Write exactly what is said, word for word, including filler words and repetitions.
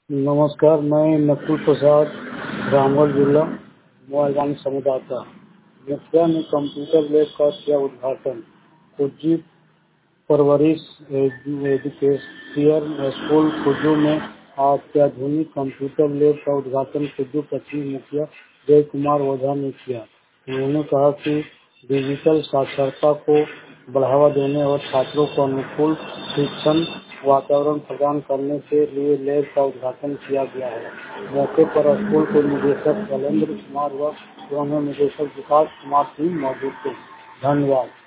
नमस्कार, मैं नकुल प्रसाद, रामगढ़ जिला मोबाइल वाणी संवाददाता। मुखिया ने कंप्यूटर लैब का किया उद्घाटन। कुज्जी परवरिश एजुकेशन स्कूल कुज्जू में अत्याधुनिक कंप्यूटर लैब का उद्घाटन कुज्जू पश्चिमी मुखिया जय कुमार ओझा ने किया। उन्होंने कहा कि डिजिटल साक्षरता को बढ़ावा देने और छात्रों को अनुकूल शिक्षण वातावरण प्रदान करने के लिए लैब का उद्घाटन किया गया है। मौके पर स्कूल के निदेशक शैलेंद्र कुमार व निदेशक विकास कुमार सिंह मौजूद थे। धन्यवाद।